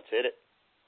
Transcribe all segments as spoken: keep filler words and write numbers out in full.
hit it.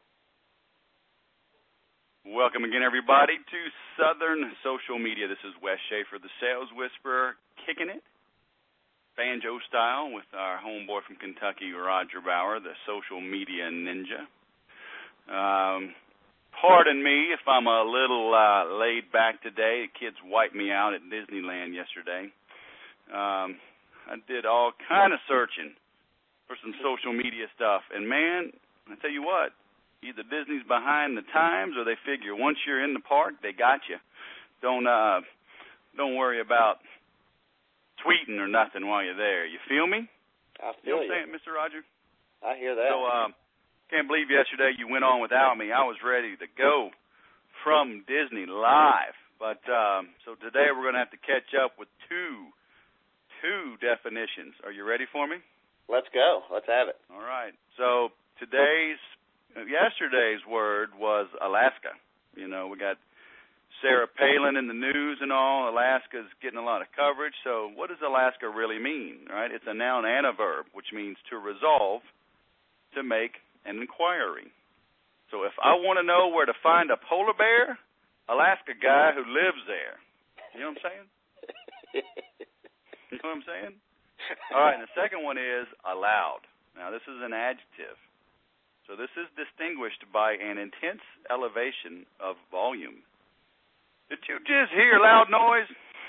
Welcome again, everybody, to Southern Social Media. This is Wes Schaefer, the Sales Whisperer, kicking it, banjo style, with our homeboy from Kentucky, Roger Bauer, the social media ninja. Um, pardon me if I'm a little uh, laid back today. The kids wiped me out at Disneyland yesterday. Um, I did all kind of searching for some social media stuff, and man, I tell you what, either Disney's behind the times, or they figure once you're in the park, they got you. Don't uh, don't worry about tweeting or nothing while you're there. You feel me? I you. feel Know what I'm you. saying, Mister Roger? I hear that. So, uh, can't believe yesterday you went on without me. I was ready to go from Disney live, but um, so today we're going to have to catch up with two two definitions. Are you ready for me? Let's go. Let's have it. All right. So today's Yesterday's word was Alaska. You know, we got Sarah Palin in the news and all. Alaska's getting a lot of coverage. So what does Alaska really mean, right? It's a noun and a verb, which means to resolve, to make an inquiry. So if I want to know where to find a polar bear, Alaska guy who lives there. You know what I'm saying? You know what I'm saying? All right, and the second one is allowed. Now, this is an adjective. So this is distinguished by an intense elevation of volume. Did you just hear loud noise?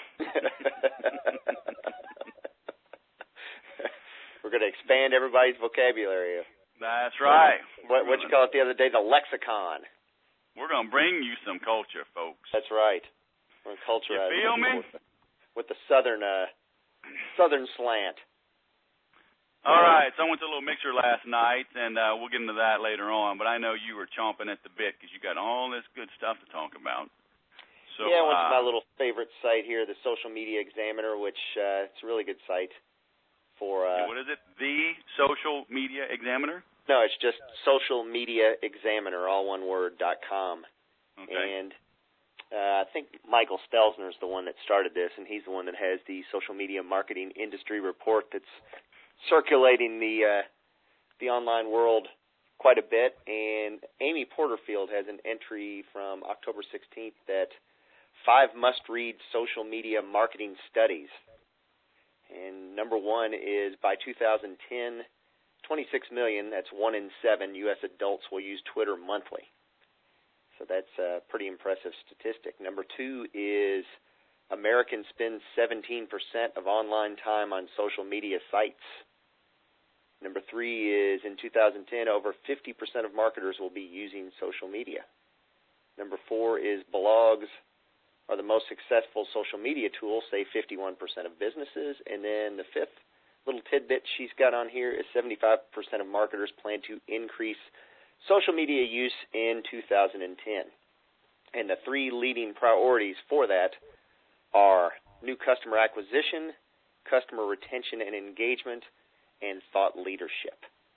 We're going to expand everybody's vocabulary. That's right. What what you call it the other day, the lexicon. We're going to bring you some culture, folks. That's right. We're going to culture. You feel me? With the, with the southern uh, southern slant. All right, so I went to a little mixer last night, and uh, we'll get into that later on, but I know you were chomping at the bit because you got all this good stuff to talk about. So, yeah, I went uh, to my little favorite site here, the Social Media Examiner, which uh, it's a really good site for... Uh, what is it, the Social Media Examiner? No, it's just Social Media Examiner, all one word, dot com. Okay. And uh, I think Michael Stelzner is the one that started this, and he's the one that has the Social Media Marketing Industry Report that's circulating the uh, the online world quite a bit. And Amy Porterfield has an entry from October sixteenth that five must-read social media marketing studies. And number one is by two thousand ten, twenty-six million, that's one in seven U S adults will use Twitter monthly. So that's a pretty impressive statistic. Number two is Americans spend seventeen percent of online time on social media sites. Number three is, in two thousand ten, over fifty percent of marketers will be using social media. Number four is blogs are the most successful social media tool, say fifty-one percent of businesses. And then the fifth little tidbit she's got on here is seventy-five percent of marketers plan to increase social media use in two thousand ten. And the three leading priorities for that are new customer acquisition, customer retention and engagement, and thought leadership.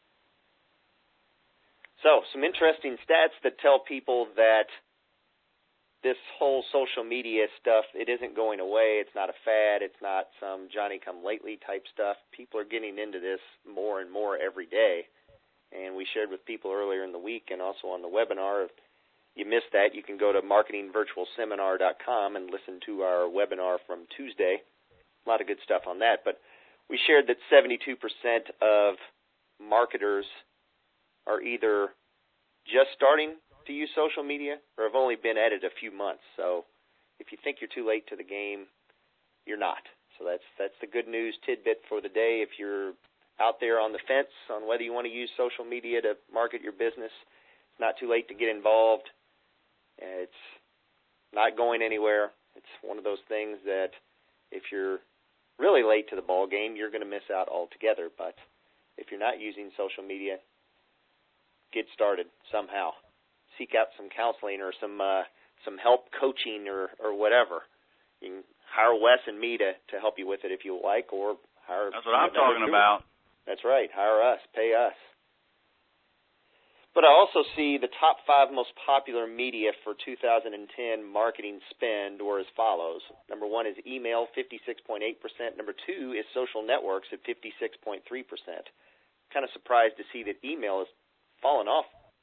So, some interesting stats that tell people that this whole social media stuff, it isn't going away. It's not a fad. It's not some Johnny-come-lately type stuff. People are getting into this more and more every day. And we shared with people earlier in the week and also on the webinar. If you missed that, you can go to marketing virtual seminar dot com and listen to our webinar from Tuesday. A lot of good stuff on that. But we shared that seventy-two percent of marketers are either just starting to use social media or have only been at it a few months. So if you think you're too late to the game, you're not. So that's that's the good news tidbit for the day. If you're out there on the fence on whether you want to use social media to market your business, it's not too late to get involved. It's not going anywhere. It's one of those things that if you're really late to the ball game, you're going to miss out altogether. But if you're not using social media, get started somehow. Seek out some counseling or some uh, some help coaching or, or whatever. You can hire Wes and me to, to help you with it if you like, or hire... That's what I'm talking about. That's right. Hire us. Pay us. But I also see the top five most popular media for two thousand ten marketing spend were as follows. Number one is email, fifty-six point eight percent. Number two is social networks at fifty-six point three percent. Kind of surprised to see that email has fallen off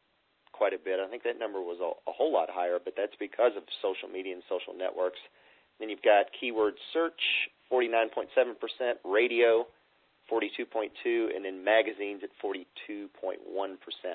quite a bit. I think that number was a, a whole lot higher, but that's because of social media and social networks. Then you've got keyword search, forty-nine point seven percent, radio, forty-two point two percent, and then magazines at forty-two point one percent.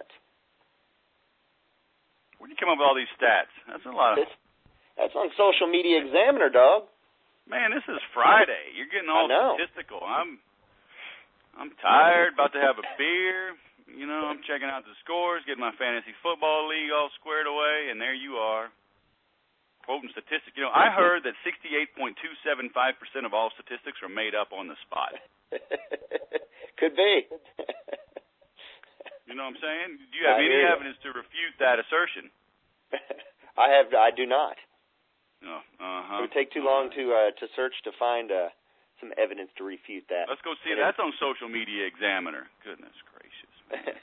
Where do you come up with all these stats? That's a lot of... This, that's on Social Media Examiner, dog. Man, this is Friday. You're getting all statistical. I'm I'm tired, about to have a beer. You know, I'm checking out the scores, getting my fantasy football league all squared away, and there you are, quoting statistics. You know, I heard that sixty-eight point two seven five percent of all statistics are made up on the spot. Could be. You know what I'm saying? Do you have I any evidence to refute that assertion? I have. I do not. Oh, uh-huh. It would take too long to uh, to search to find uh, some evidence to refute that. Let's go see. But that's on Social Media Examiner. Goodness gracious, man.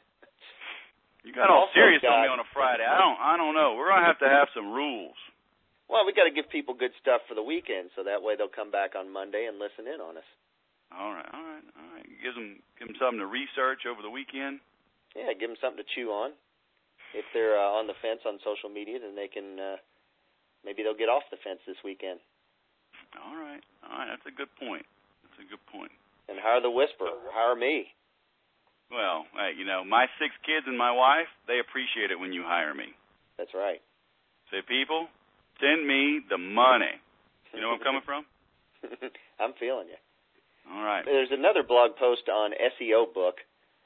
You got all serious got, on me on a Friday. I don't. I don't know. We're gonna have to have some rules. Well, we got to give people good stuff for the weekend, so that way they'll come back on Monday and listen in on us. All right, all right, all right. Give them, give them something to research over the weekend. Yeah, give them something to chew on. If they're uh, on the fence on social media, then they can, uh, maybe they'll get off the fence this weekend. All right, all right. That's a good point. That's a good point. And hire the Whisperer. Hire me. Well, hey, you know, my six kids and my wife, they appreciate it when you hire me. That's right. Say, people, send me the money. You know where I'm coming from? I'm feeling you. All right. There's another blog post on S E O Book,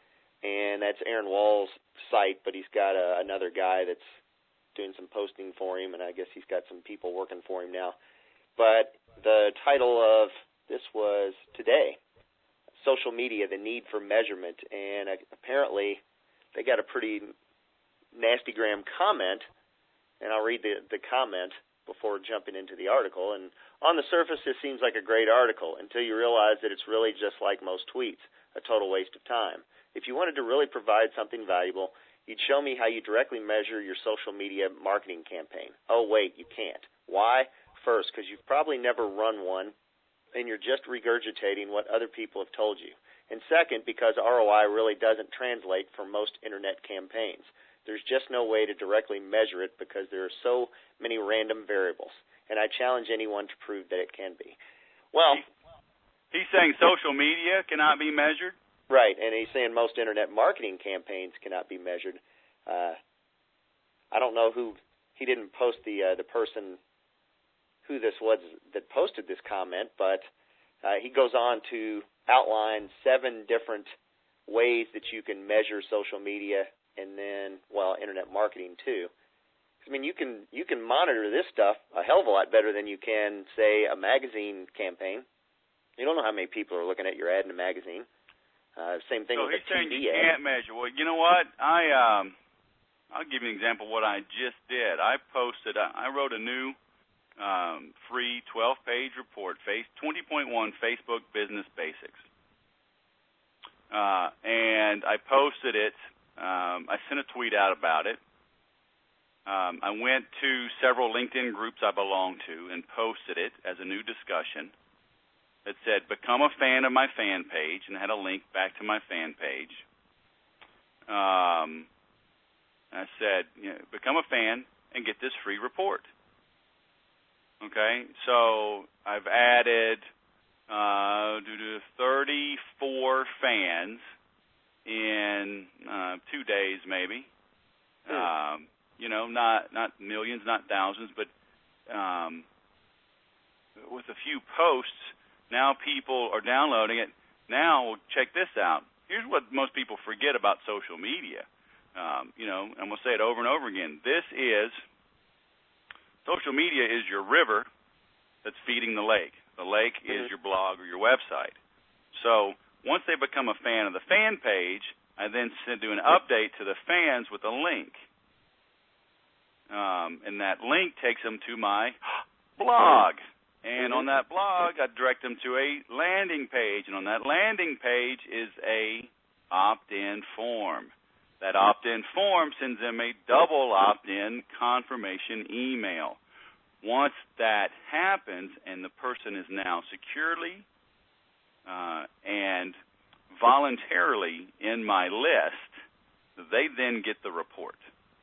and that's Aaron Wall's site, but he's got a, another guy that's doing some posting for him, and I guess he's got some people working for him now. But the title of this was today, Social Media, the Need for Measurement, and uh, apparently they got a pretty nastygram comment, and I'll read the, the comment before jumping into the article. And on the surface, this seems like a great article until you realize that it's really just like most tweets, a total waste of time. If you wanted to really provide something valuable, you'd show me how you directly measure your social media marketing campaign. Oh, wait, you can't. Why? First, because you've probably never run one, and you're just regurgitating what other people have told you. And second, because R O I really doesn't translate for most internet campaigns. There's just no way to directly measure it because there are so many random variables. And I challenge anyone to prove that it can be. Well, he's saying social media cannot be measured? Right, and he's saying most internet marketing campaigns cannot be measured. Uh, I don't know who, he didn't post the uh, the person who this was that posted this comment, but uh, he goes on to outline seven different ways that you can measure social media and then, well, internet marketing too. I mean, you can you can monitor this stuff a hell of a lot better than you can, say, a magazine campaign. You don't know how many people are looking at your ad in a magazine. Uh, same thing so with a T V ad. So he's saying you can't measure. Well, you know what? I um, I'll give you an example of what I just did. I posted. I wrote a new um, free twelve-page report, face twenty point one Facebook Business Basics, uh, and I posted it. Um, I sent a tweet out about it. Um, I went to several LinkedIn groups I belong to and posted it as a new discussion. It said, become a fan of my fan page, and had a link back to my fan page. Um, I said, you know, become a fan and get this free report. Okay, so I've added uh, thirty-four fans in uh, two days maybe. Hmm. Um, you know, not not millions, not thousands, but um, with a few posts, now people are downloading it. Now, check this out. Here's what most people forget about social media. Um, you know, and we'll say it over and over again. This is, social media is your river that's feeding the lake. The lake mm-hmm. is your blog or your website. So once they become a fan of the fan page, I then send do an update to the fans with a link. Um, and that link takes them to my blog. And on that blog, I direct them to a landing page. And on that landing page is a opt-in form. That opt-in form sends them a double opt-in confirmation email. Once that happens and the person is now securely uh, and voluntarily in my list, they then get the report.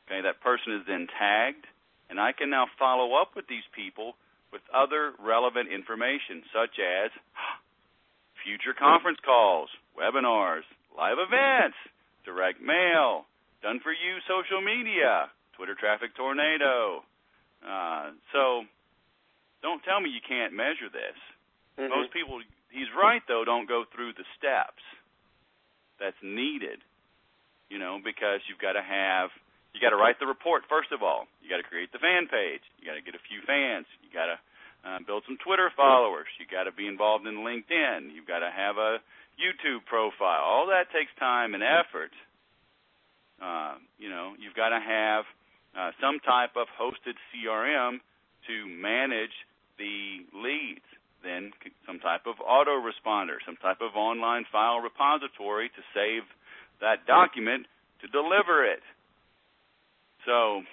Okay, that person is then tagged, and I can now follow up with these people with other relevant information, such as future conference calls, webinars, live events, direct mail, done-for-you social media, Twitter traffic tornado. Uh, so don't tell me you can't measure this. Mm-hmm. Most people, he's right, though, don't go through the steps that's needed, you know, because you've got to have, you got to write the report, first of all. You got to create the fan page. You got to get a few fans. You got to uh, build some Twitter followers. You got to be involved in LinkedIn. You've got to have a YouTube profile. All that takes time and effort. Uh, you know, you've got to have uh, some type of hosted C R M to manage the leads. Then some type of autoresponder, some type of online file repository to save that document to deliver it. So,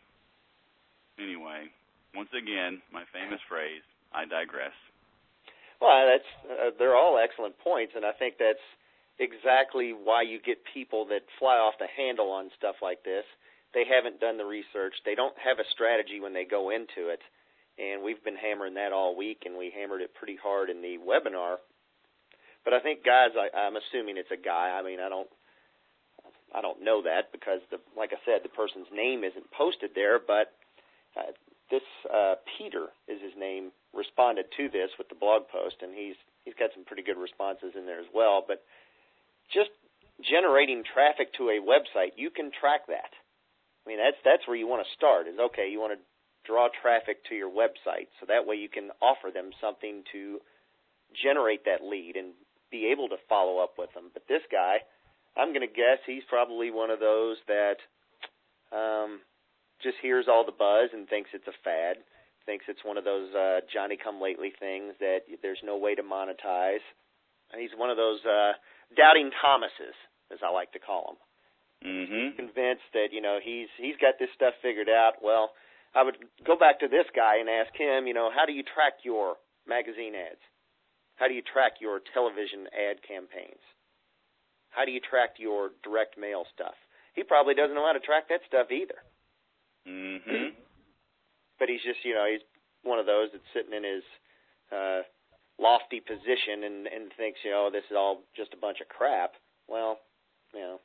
anyway, once again, my famous phrase, I digress. Well, that's uh, they're all excellent points, and I think that's exactly why you get people that fly off the handle on stuff like this. They haven't done the research. They don't have a strategy when they go into it. And we've been hammering that all week, and we hammered it pretty hard in the webinar. But I think, guys, I, I'm assuming it's a guy. I mean, I don't, I don't know that because, the, like I said, the person's name isn't posted there. But uh, this uh, Peter is his name. Responded to this with the blog post, and he's he's got some pretty good responses in there as well. But just generating traffic to a website, you can track that. I mean, that's that's where you want to start. Is okay, you want to draw traffic to your website, so that way you can offer them something to generate that lead and be able to follow up with them. But this guy, I'm going to guess he's probably one of those that um, just hears all the buzz and thinks it's a fad, thinks it's one of those uh, Johnny-come-lately things that there's no way to monetize. He's one of those uh, doubting Thomases, as I like to call them. Mm-hmm. He's convinced that, you know, he's he's got this stuff figured out. Well, I would go back to this guy and ask him, you know, how do you track your magazine ads? How do you track your television ad campaigns? How do you track your direct mail stuff? He probably doesn't know how to track that stuff either. Mm-hmm. But he's just, you know, he's one of those that's sitting in his uh, lofty position and, and thinks, you know, this is all just a bunch of crap. Well, you know,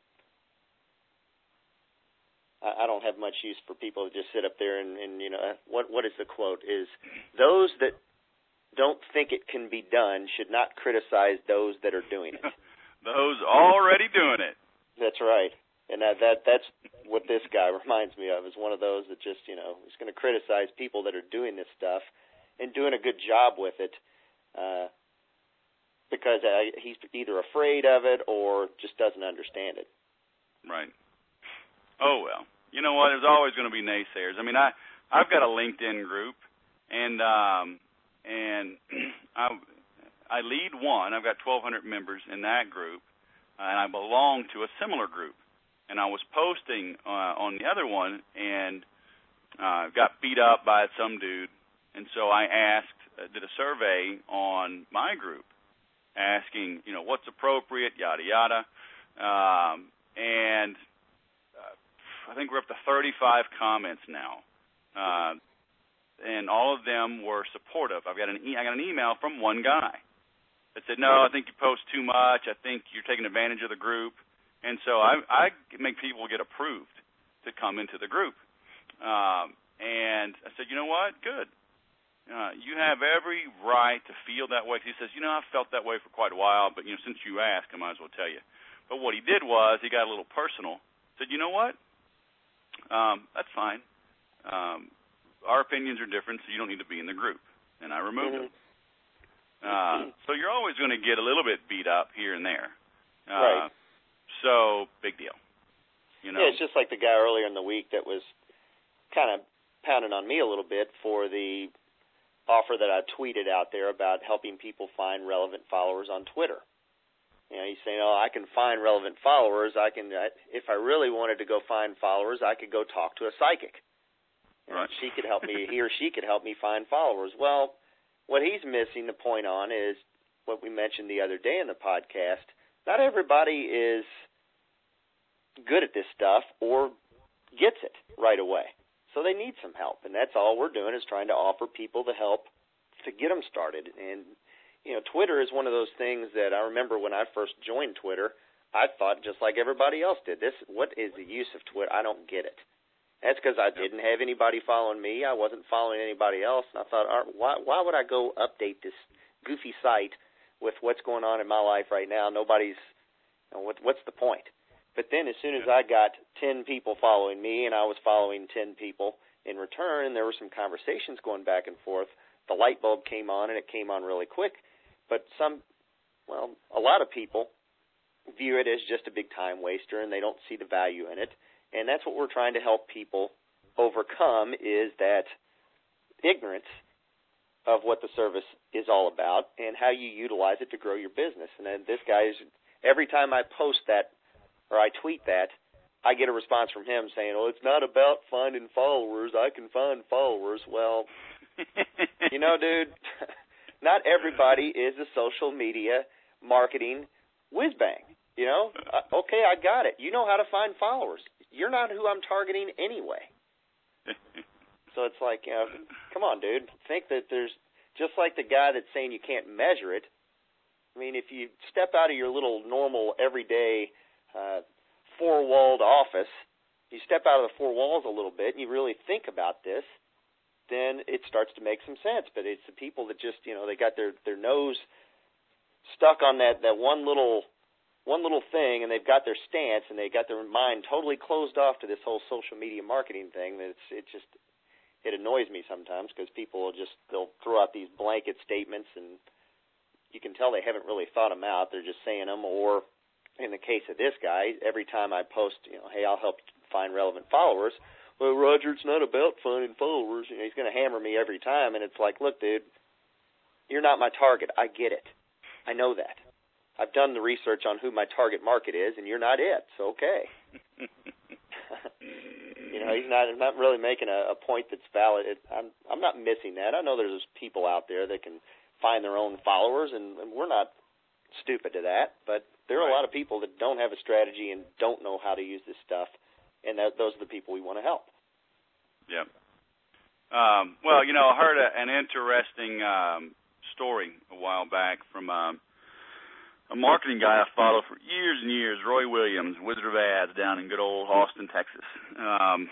I don't have much use for people to just sit up there and, and you know, what what is the quote? Is those that don't think it can be done should not criticize those that are doing it. Those already doing it. That's right. And that, that that's what this guy reminds me of, is one of those that just, you know, is going to criticize people that are doing this stuff and doing a good job with it uh, because uh, he's either afraid of it or just doesn't understand it. Right. Oh, well. You know what? There's always going to be naysayers. I mean, I, I've got a LinkedIn group, and um, and I, I lead one. I've got twelve hundred members in that group, uh, and I belong to a similar group. And I was posting uh, on the other one and uh, got beat up by some dude. And so I asked, uh, did a survey on my group asking, you know, what's appropriate, yada, yada. Um, and I think we're up to thirty-five comments now, uh, and all of them were supportive. I've got an e- I got an email from one guy that said, "No, I think you post too much. I think you're taking advantage of the group." And so I, I make people get approved to come into the group. Um, and I said, "You know what? Good. Uh, you have every right to feel that way." He says, "You know, I've felt that way for quite a while, but you know, since you asked, I might as well tell you." But what he did was he got a little personal. Said, "You know what? Um, that's fine. Um, our opinions are different, so you don't need to be in the group." And I removed mm-hmm. him. Uh, so you're always going to get a little bit beat up here and there. Uh, right. So big deal. You know? Yeah, it's just like the guy earlier in the week that was kind of pounding on me a little bit for the offer that I tweeted out there about helping people find relevant followers on Twitter. You know, he's saying, "Oh, I can find relevant followers. I can, if I really wanted to go find followers, I could go talk to a psychic. Right. She could help me. He or she could help me find followers." Well, what he's missing the point on is what we mentioned the other day in the podcast. Not everybody is good at this stuff or gets it right away. So they need some help, and that's all we're doing is trying to offer people the help to get them started. And, you know, Twitter is one of those things that I remember when I first joined Twitter, I thought just like everybody else did, this, what is the use of Twitter? I don't get it. That's because I didn't have anybody following me. I wasn't following anybody else, and I thought, why, why would I go update this goofy site with what's going on in my life right now? Nobody's, you know, what, what's the point? But then as soon as I got ten people following me and I was following ten people in return, and there were some conversations going back and forth, the light bulb came on, and it came on really quick. But some, well, a lot of people view it as just a big time waster, and they don't see the value in it. And that's what we're trying to help people overcome is that ignorance of what the service is all about and how you utilize it to grow your business. And then this guy is, every time I post that or I tweet that, I get a response from him saying, well, it's not about finding followers. I can find followers. Well, you know, dude, not everybody is a social media marketing whiz-bang. You know, uh, okay, I got it. You know how to find followers. You're not who I'm targeting anyway. So it's like, you know, come on, dude. Think that there's, just like the guy that's saying you can't measure it. I mean, if you step out of your little normal everyday uh, four-walled office, you step out of the four walls a little bit and you really think about this, then it starts to make some sense. But it's the people that just, you know, they got their, their nose stuck on that, that one little one little thing, and they've got their stance, and they got their mind totally closed off to this whole social media marketing thing. That it's, it just, it annoys me sometimes because people will just, they'll throw out these blanket statements, and you can tell they haven't really thought them out. They're just saying them, or in the case of this guy, every time I post, you know, hey, I'll help find relevant followers, well, Roger, it's not about finding followers. You know, he's going to hammer me every time, and it's like, look, dude, you're not my target. I get it. I know that. I've done the research on who my target market is, and you're not it. So okay. You know, he's not. I'm not really making a, a point that's valid. It, I'm. I'm not missing that. I know there's people out there that can find their own followers, and, and we're not stupid to that. But there are a lot of people that don't have a strategy and don't know how to use this stuff, and that, those are the people we want to help. Yeah. Um, well, you know, I heard a, an interesting um, story a while back from. Um, A marketing guy I followed for years and years, Roy Williams, Wizard of Ads, down in good old Austin, Texas. Um,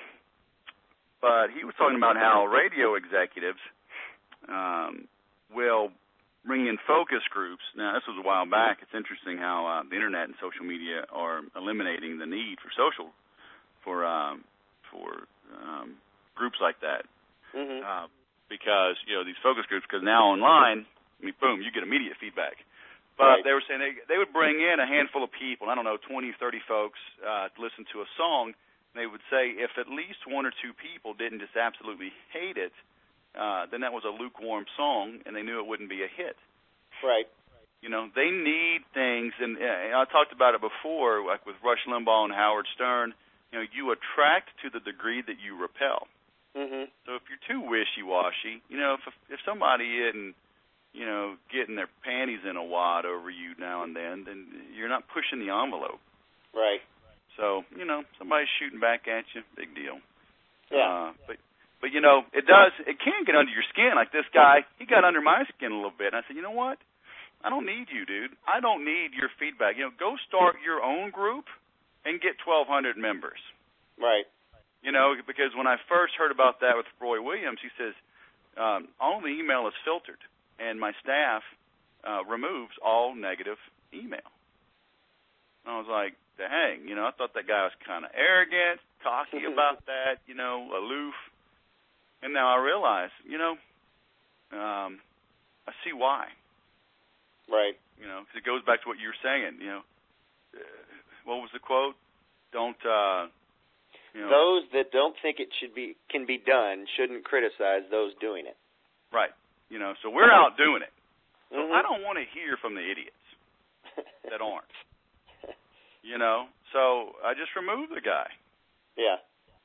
but he was talking about how radio executives um, will bring in focus groups. Now, this was a while back. It's interesting how uh, the internet and social media are eliminating the need for social, for um, for um, groups like that. Mm-hmm. Uh, because, you know, these focus groups, because now online, I mean, boom, you get immediate feedback. But right. They were saying they, they would bring in a handful of people, I don't know, twenty, thirty folks uh, to listen to a song. And they would say if at least one or two people didn't just absolutely hate it, uh, then that was a lukewarm song, and they knew it wouldn't be a hit. Right. You know, they need things, and, and I talked about it before, like with Rush Limbaugh and Howard Stern. You know, you attract to the degree that you repel. Mm-hmm. So if you're too wishy-washy, you know, if if somebody isn't, you know, getting their panties in a wad over you now and then, then you're not pushing the envelope. Right. So, you know, somebody's shooting back at you, big deal. Yeah. Uh, but, but, you know, it does, it can get under your skin. Like this guy, he got under my skin a little bit. And I said, you know what? I don't need you, dude. I don't need your feedback. You know, go start your own group and get twelve hundred members. Right. You know, because when I first heard about that with Roy Williams, he says, um, all the email is filtered. And my staff uh, removes all negative email. And I was like, dang, you know, I thought that guy was kind of arrogant, cocky about that, you know, aloof. And now I realize, you know, um, I see why. Right. You know, because it goes back to what you were saying, you know. Uh, what was the quote? Don't, uh, you know. Those that don't think it should be can be done shouldn't criticize those doing it. Right. You know, so we're out doing it. So mm-hmm. I don't want to hear from the idiots that aren't. You know, so I just removed the guy. Yeah.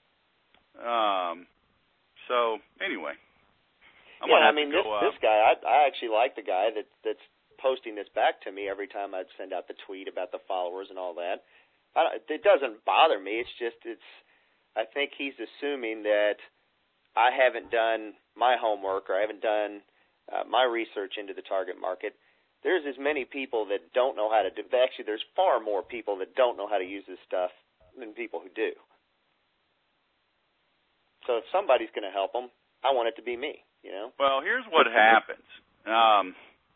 Um. So anyway. I'm yeah, I mean, go, this uh, this guy, I, I actually like the guy that that's posting this back to me every time I'd send out the tweet about the followers and all that. I, it doesn't bother me. It's just it's. I think he's assuming that I haven't done my homework or I haven't done uh, my research into the target market. There's as many people that don't know how to do. Actually, there's far more people that don't know how to use this stuff than people who do. So if somebody's going to help them, I want it to be me. You know. Well, here's what happens. Um,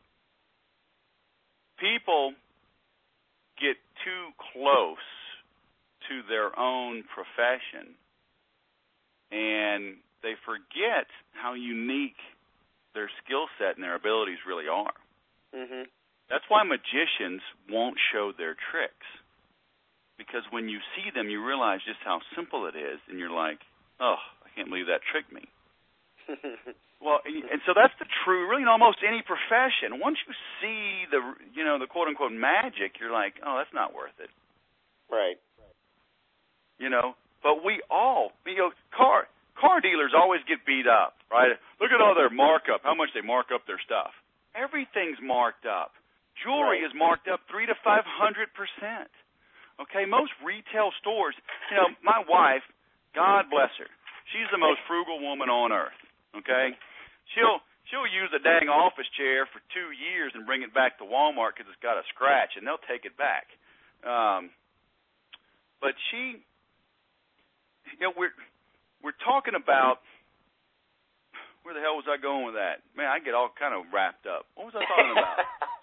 people get too close to their own profession, and they forget how unique their skill set and their abilities really are. Mm-hmm. That's why magicians won't show their tricks, because when you see them, you realize just how simple it is, and you're like, oh, I can't believe that tricked me. Well, and so that's the true, really, in almost any profession. Once you see the, you know, the quote-unquote magic, you're like, oh, that's not worth it. Right. You know, but we all, you know, car car dealers always get beat up, right? Look at all their markup, how much they mark up their stuff. Everything's marked up. Jewelry Right. is marked up three to five hundred percent. Okay, most retail stores. You know, my wife, God bless her, she's the most frugal woman on earth. Okay, she'll she'll use a dang office chair for two years and bring it back to Walmart because it's got a scratch, and they'll take it back. Um, but she, you know, we're we're talking about, where the hell was I going with that? Man, I get all kind of wrapped up. What was I talking about?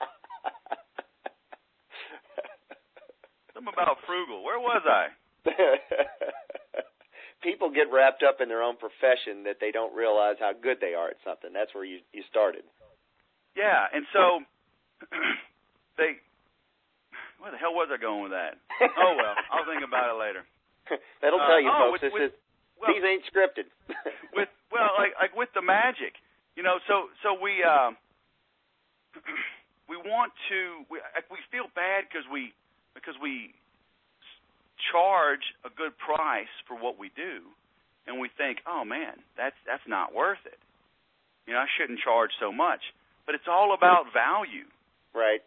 Something about frugal. Where was I? People get wrapped up in their own profession that they don't realize how good they are at something. That's where you, you started. Yeah, and so they, where the hell was I going with that? Oh, well, I'll think about it later. That'll Uh, tell you, oh, folks. with, this with, is well, these ain't scripted. with well, like like with the magic, you know. So so we uh, we want to we we feel bad because we because we charge a good price for what we do, and we think, oh man, that's that's not worth it. You know, I shouldn't charge so much. But it's all about value. Right.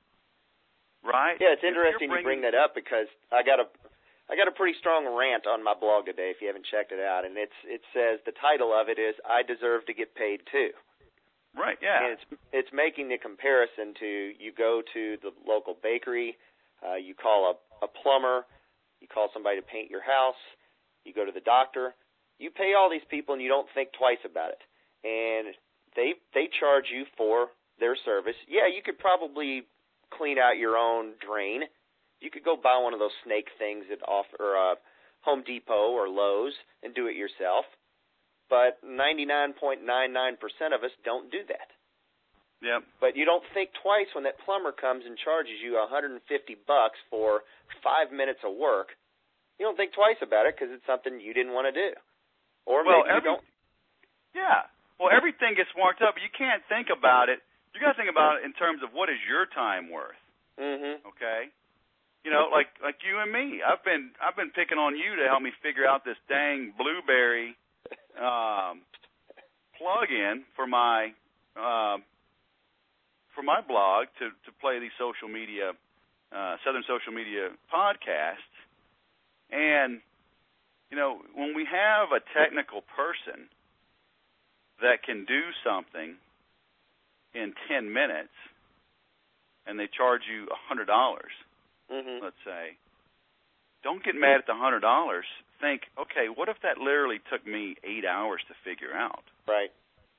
Right? Yeah, it's If interesting bringing, you bring that up because I got a I got a pretty strong rant on my blog today if you haven't checked it out, and it's it says the title of it is I Deserve to Get Paid Too. Right, yeah. And it's it's making the comparison to you go to the local bakery, uh, you call a, a plumber, you call somebody to paint your house, you go to the doctor, you pay all these people and you don't think twice about it. And they they charge you for their service. Yeah, you could probably clean out your own drain. You could go buy one of those snake things at offer uh, Home Depot or Lowe's and do it yourself. But ninety-nine point nine nine percent of us don't do that. Yep. But you don't think twice when that plumber comes and charges you one hundred fifty bucks for five minutes of work. You don't think twice about it because it's something you didn't want to do. Or well, maybe every, you don't. Yeah. Well, everything gets marked up, but you can't think about it. You got to think about it in terms of what is your time worth. Mm-hmm. Okay? You know, like like you and me. I've been I've been picking on you to help me figure out this dang Blueberry um, plug-in for my uh, for my blog to, to play these social media uh, Southern social media podcasts. And you know, when we have a technical person that can do something in ten minutes, and they charge you a hundred dollars. Mm-hmm. Let's say, don't get mad at the one hundred dollars. Think, okay, what if that literally took me eight hours to figure out? Right.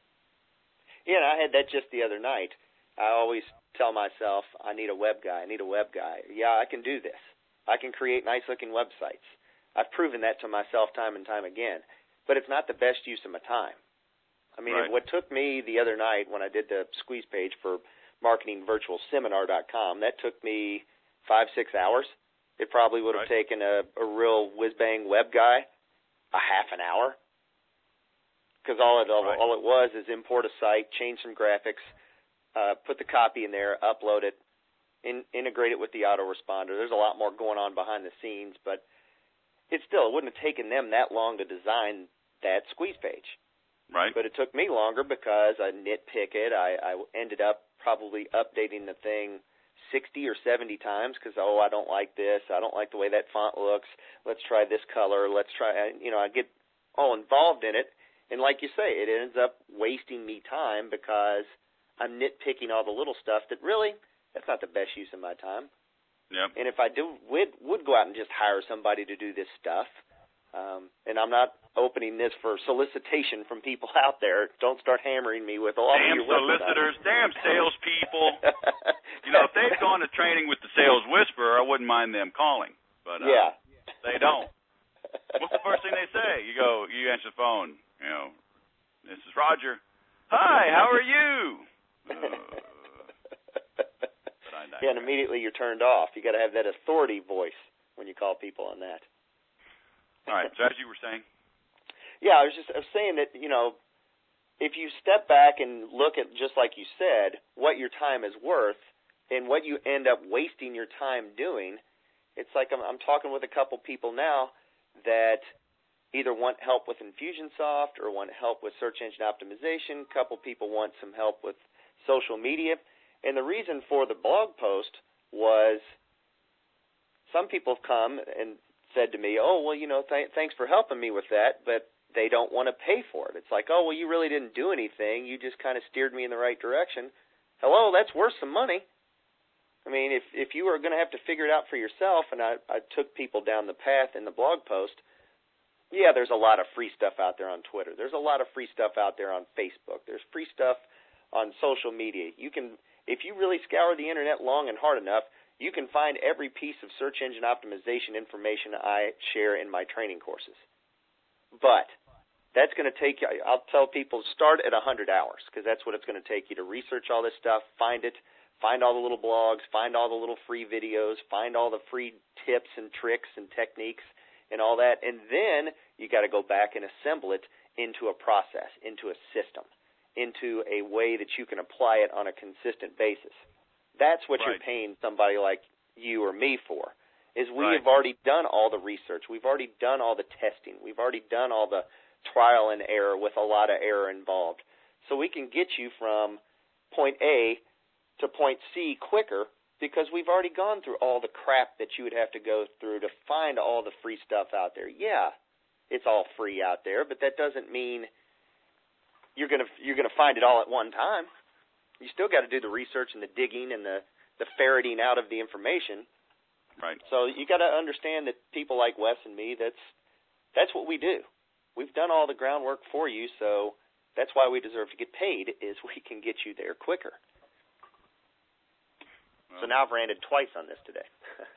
Yeah, and I had that just the other night. I always tell myself, I need a web guy. I need a web guy. Yeah, I can do this. I can create nice-looking websites. I've proven that to myself time and time again. But it's not the best use of my time. I mean, right. What took me the other night when I did the squeeze page for marketing virtual seminar dot com, that took me five, six hours. It probably would have right. taken a, a real whiz-bang web guy a half an hour. Because all it, all, right. all it was is import a site, change some graphics, uh, put the copy in there, upload it, in, integrate it with the autoresponder. There's a lot more going on behind the scenes, but it still it wouldn't have taken them that long to design that squeeze page. Right. But it took me longer because I nitpick it. I, I ended up probably updating the thing sixty or seventy times because, oh, I don't like this. I don't like the way that font looks. Let's try this color. Let's try, you know, I get all involved in it. And like you say, it ends up wasting me time because I'm nitpicking all the little stuff that really, that's not the best use of my time. Yep. And if I do would, would go out and just hire somebody to do this stuff, Um, and I'm not opening this for solicitation from people out there. Don't start hammering me with all damn your solicitors, damn salespeople. You know, if they've gone to training with the Sales Whisperer, I wouldn't mind them calling. But uh, yeah, they don't. What's the first thing they say? You go, you answer the phone. You know, this is Roger. Hi, how are you? Uh, but I yeah, and immediately you're turned off. You got to have that authority voice when you call people on that. All right, so as you were saying? Yeah, I was just I was saying that, you know, if you step back and look at, just like you said, what your time is worth and what you end up wasting your time doing, it's like I'm, I'm talking with a couple people now that either want help with Infusionsoft or want help with search engine optimization. A couple people want some help with social media. And the reason for the blog post was some people have come and said to me, oh, well, you know, th- thanks for helping me with that, but they don't want to pay for it. It's like, oh, well, you really didn't do anything. You just kind of steered me in the right direction. Hello, that's worth some money. I mean, if if you were going to have to figure it out for yourself, and I, I took people down the path in the blog post, yeah, there's a lot of free stuff out there on Twitter. There's a lot of free stuff out there on Facebook. There's free stuff on social media. You can, if you really scour the internet long and hard enough, you can find every piece of search engine optimization information I share in my training courses. But that's going to take you, I'll tell people, start at one hundred hours because that's what it's going to take you to research all this stuff, find it, find all the little blogs, find all the little free videos, find all the free tips and tricks and techniques and all that. And then you got to go back and assemble it into a process, into a system, into a way that you can apply it on a consistent basis. That's what right. you're paying somebody like you or me for, is we right. have already done all the research. We've already done all the testing. We've already done all the trial and error with a lot of error involved. So we can get you from point A to point C quicker because we've already gone through all the crap that you would have to go through to find all the free stuff out there. Yeah, it's all free out there, but that doesn't mean you're going to you're going to find it all at one time. You still got to do the research and the digging and the, the ferreting out of the information. Right. So you got to understand that people like Wes and me, that's that's what we do. We've done all the groundwork for you, so that's why we deserve to get paid, is we can get you there quicker. Well, so now I've ranted twice on this today.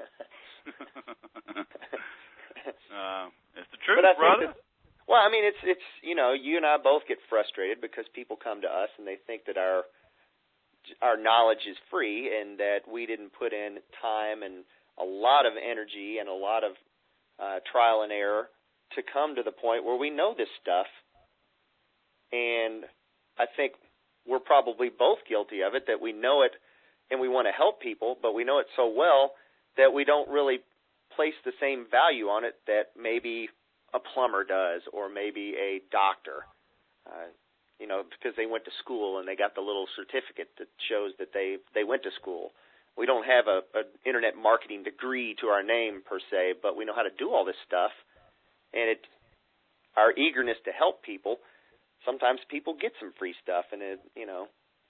uh, it's the truth, brother. Well, I mean, it's it's you know, you and I both get frustrated because people come to us and they think that our our knowledge is free and that we didn't put in time and a lot of energy and a lot of uh, trial and error to come to the point where we know this stuff. And I think we're probably both guilty of it, that we know it and we want to help people, but we know it so well that we don't really place the same value on it that maybe a plumber does or maybe a doctor. Uh, you know, because they went to school and they got the little certificate that shows that they, they went to school. We don't have a, a internet marketing degree to our name per se, but we know how to do all this stuff. And it, our eagerness to help people, sometimes people get some free stuff, and it, you know,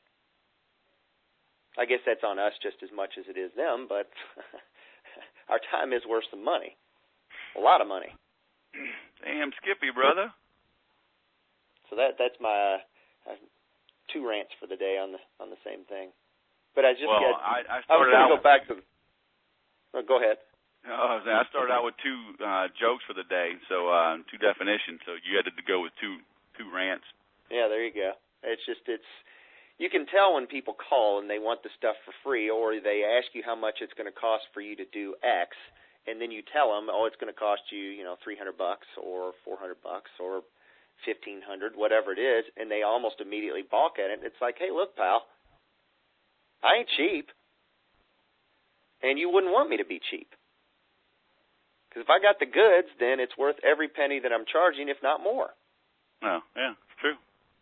I guess that's on us just as much as it is them, but our time is worth some money, a lot of money. Damn Skippy, brother. So that that's my uh, two rants for the day on the on the same thing. But I just well, get, I, I, I was going to go with, back to. Oh, go ahead. Oh, I started out with two uh, jokes for the day, so uh, two definitions. So you had to go with two two rants. Yeah, there you go. It's just it's you can tell when people call and they want the stuff for free, or they ask you how much it's going to cost for you to do X, and then you tell them, oh, it's going to cost you, you know, three hundred bucks or four hundred bucks or fifteen hundred, whatever it is, and they almost immediately balk at it. It's like, hey, look, pal, I ain't cheap, and you wouldn't want me to be cheap. Because if I got the goods, then it's worth every penny that I'm charging, if not more. Oh, yeah, it's true.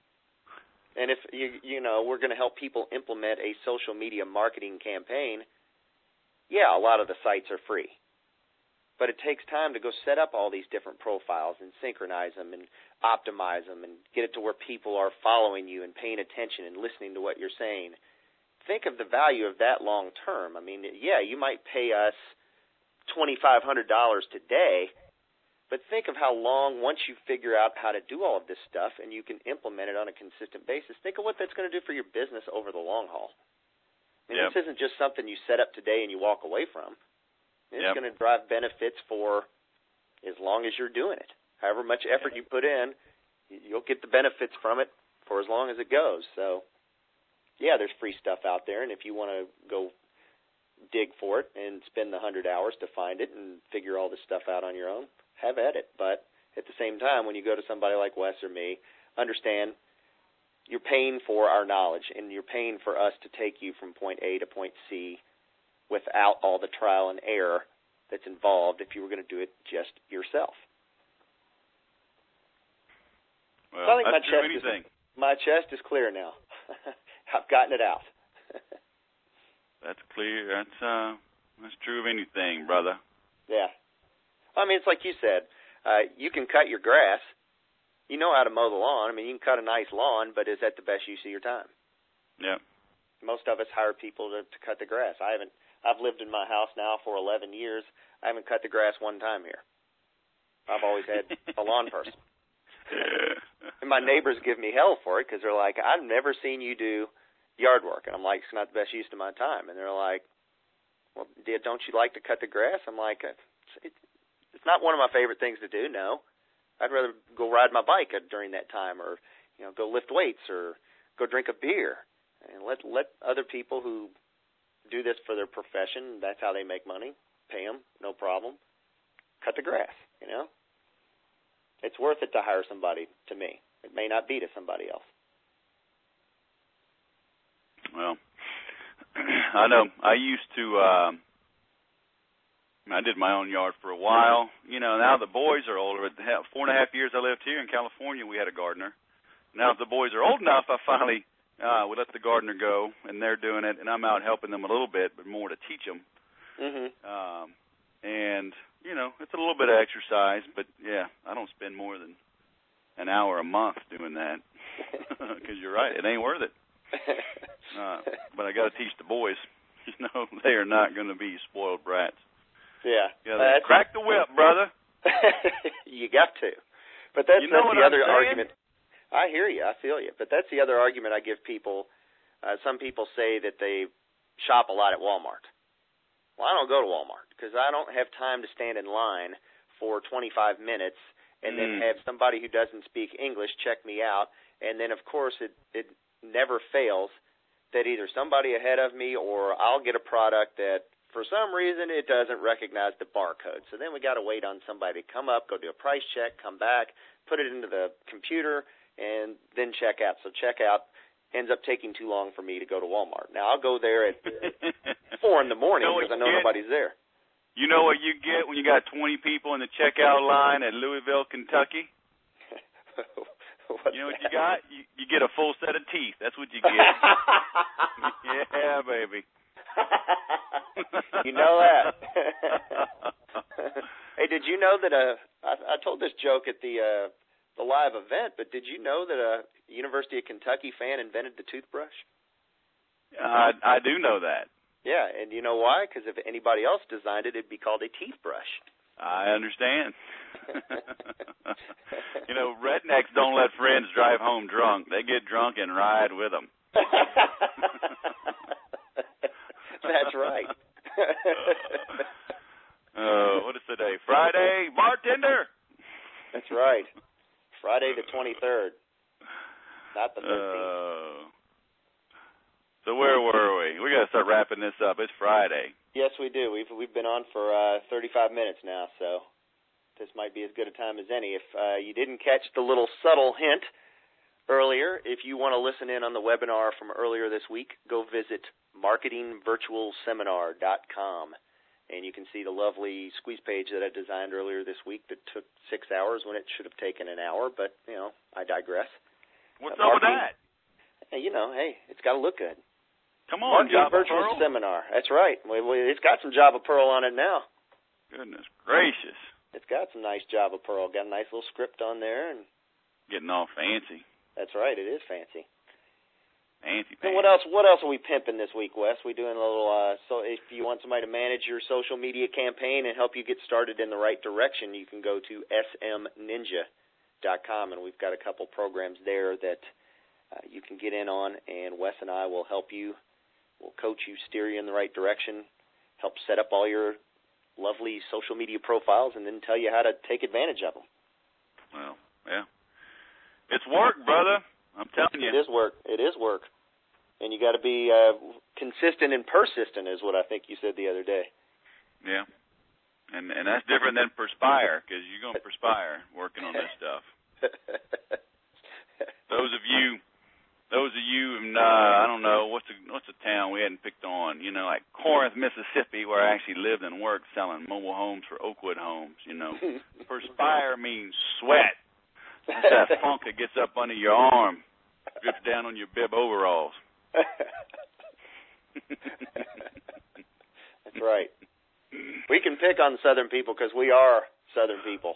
And if, you you know, we're going to help people implement a social media marketing campaign, yeah, a lot of the sites are free. But it takes time to go set up all these different profiles and synchronize them and optimize them and get it to where people are following you and paying attention and listening to what you're saying. Think of the value of that long term. I mean, yeah, you might pay us twenty-five hundred dollars today, but think of how long, once you figure out how to do all of this stuff and you can implement it on a consistent basis, think of what that's going to do for your business over the long haul. I mean, yep. This isn't just something you set up today and you walk away from. It's yep. going to drive benefits for as long as you're doing it. However much effort you put in, you'll get the benefits from it for as long as it goes. So, yeah, there's free stuff out there, and if you want to go dig for it and spend the one hundred hours to find it and figure all this stuff out on your own, have at it. But at the same time, when you go to somebody like Wes or me, understand you're paying for our knowledge, and you're paying for us to take you from point A to point C without all the trial and error that's involved if you were going to do it just yourself. Well, so I think that's my true chest anything. Is, my chest is clear now. I've gotten it out. That's clear. That's uh, that's true of anything, brother. Yeah. I mean, it's like you said. Uh, you can cut your grass. You know how to mow the lawn. I mean, you can cut a nice lawn, but is that the best use of your time? Yeah. Most of us hire people to, to cut the grass. I haven't. I've lived in my house now for eleven years. I haven't cut the grass one time here. I've always had a lawn person. And my neighbors give me hell for it because they're like, I've never seen you do yard work. And I'm like, it's not the best use of my time. And they're like, well, don't you like to cut the grass? I'm like, it's, it's not one of my favorite things to do, no. I'd rather go ride my bike during that time, or you know, go lift weights, or go drink a beer, and let let other people who do this for their profession. That's how they make money. Pay them, no problem. Cut the grass. You know, it's worth it to hire somebody. To me, it may not be to somebody else. Well, I know. I used to. Uh, I did my own yard for a while. You know, now the boys are older. Four and a half years I lived here in California, we had a gardener. Now the boys are old enough, I finally uh, we let the gardener go, and they're doing it, and I'm out helping them a little bit, but more to teach them. Mm-hmm. Um, and, you know, it's a little bit of exercise, but, yeah, I don't spend more than an hour a month doing that because you're right, it ain't worth it. Uh, but I got to teach the boys. You know, they are not going to be spoiled brats. Yeah. Uh, crack the whip, brother. You got to. But that's, you know that's the I'm other saying? argument. I hear you. I feel you. But that's the other argument I give people. Uh, some people say that they shop a lot at Walmart. Well, I don't go to Walmart because I don't have time to stand in line for twenty-five minutes and mm. then have somebody who doesn't speak English check me out. And then, of course, it, it never fails that either somebody ahead of me or I'll get a product that for some reason it doesn't recognize the barcode. So then we got to wait on somebody to come up, go do a price check, come back, put it into the computer, and then check out. So checkout ends up taking too long for me to go to Walmart. Now I'll go there at four in the morning because you know I know get? nobody's there. You know what you get when you got twenty people in the checkout line at Louisville, Kentucky? You know what you got? You, you get a full set of teeth. That's what you get. Yeah, baby. You know that. Hey, did you know that uh, I, I told this joke at the uh, the live event, but did you know that a University of Kentucky fan invented the toothbrush? Uh, I do know that. Yeah, and you know why? Because if anybody else designed it, it'd be called a teeth brush. I understand. You know, rednecks don't let friends drive home drunk. They get drunk and ride with them. That's right. uh, what is today? Friday, bartender. That's right. Friday the twenty-third, not the thirteenth. Uh, so where were we? We got to start wrapping this up. It's Friday. Yes, we do. We've we've been on for uh, thirty-five minutes now, so this might be as good a time as any. If uh, you didn't catch the little subtle hint earlier, if you want to listen in on the webinar from earlier this week, go visit marketing virtual seminar dot com, and you can see the lovely squeeze page that I designed earlier this week that took six hours when it should have taken an hour, but, you know, I digress. What's uh, up with that? Hey, you know, hey, it's got to look good. Come on, Marketing Java Virtual Pearl. Seminar. That's right. We, we, it's got some Java Pearl on it now. Goodness gracious. It's got some nice Java Pearl. Got a nice little script on there. And Getting all fancy. that's right. It is fancy. Fancy, So fancy. what else? What else are we pimping this week, Wes? We doing a little. Uh, so if you want somebody to manage your social media campaign and help you get started in the right direction, you can go to s m ninja dot com, and we've got a couple programs there that uh, you can get in on. And Wes and I will help you. We'll coach you, steer you in the right direction, help set up all your lovely social media profiles, and then tell you how to take advantage of them. Well, yeah. It's work, brother. I'm telling you. It is work. It is work. And you got to be uh, consistent and persistent is what I think you said the other day. Yeah. And and that's different than perspire, because you're going to perspire working on this stuff. Those of you, those of you, in, uh, I don't know, what's a, what's a town we hadn't picked on, you know, like Corinth, Mississippi, where I actually lived and worked selling mobile homes for Oakwood Homes, you know. Perspire means sweat. It's that funk that gets up under your arm, drips down on your bib overalls. That's right. We can pick on Southern people because we are Southern people.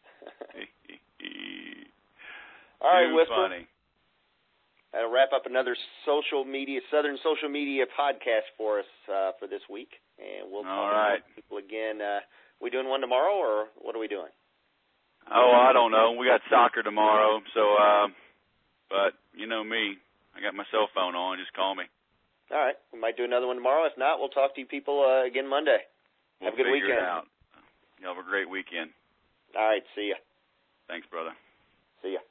All right, Too Whisper. funny. That'll wrap up another social media, Southern social media podcast for us uh, for this week, and we'll talk All right. to people again. Uh, we doing one tomorrow, or what are we doing? Oh, I don't know. We got soccer tomorrow, so, uh, but you know me. I got my cell phone on. Just call me. All right. We might do another one tomorrow. If not, we'll talk to you people uh, again Monday. We'll Have a good figure weekend. it out. You have a great weekend. All right. See ya. Thanks, brother. See ya.